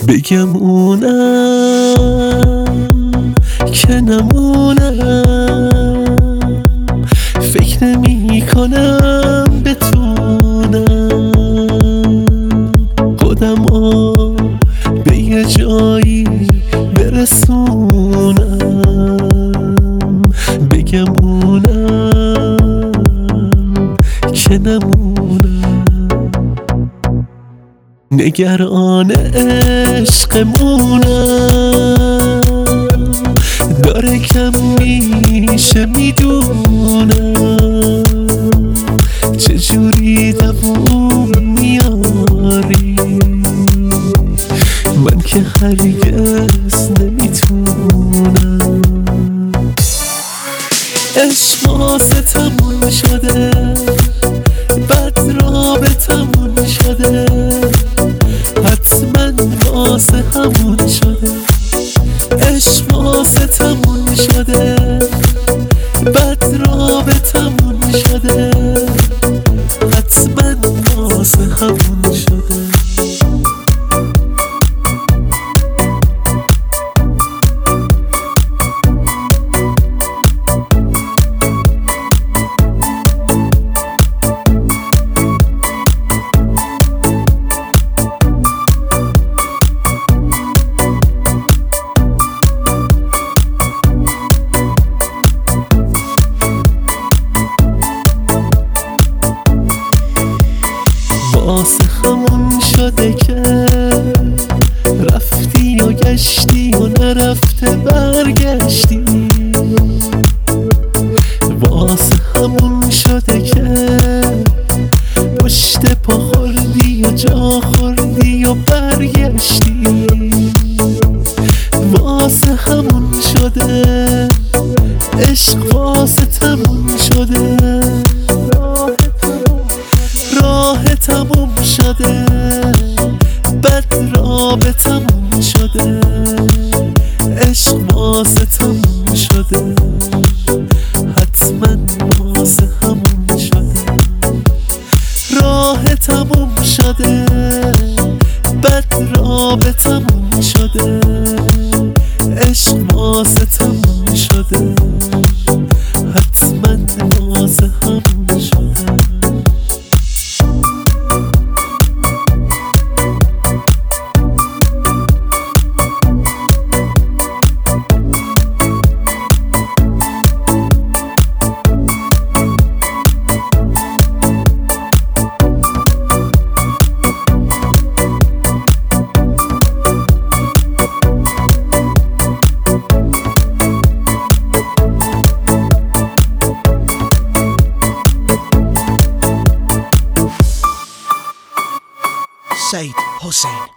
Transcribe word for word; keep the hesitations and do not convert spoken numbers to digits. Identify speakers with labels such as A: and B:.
A: بگم اونم که نمونم، فکر نمی کنم بتونم خودم رو به یه جایی برسونم. بگم اونم که نمونم، نگران عشقمونم، داره کم میشه میدونم، چجوری دووم میاری، من که هرگز نمیتونم. عشق واسه تموم شده، بد رابطمون شده، حتما واسه همون شده. عشق واسه تموم شده، بد رابطمون شده، حتما واسه همون شده. واسه همون شده که رفتی و گشتی و نرفته برگشتی. واسه همون شده که پشت پا خوردی و جا خوردی و برگشتی. واسه همون شده، عشق واسه تموم شده، راه تموم شده، بد رابطمون شده. عشق واسه تموم شده، حتما واسه همون شده. راه تموم شده، بد رابطمون شده. عشق واسه تموم شده، حتما واسه همون شده.
B: Said Hussein.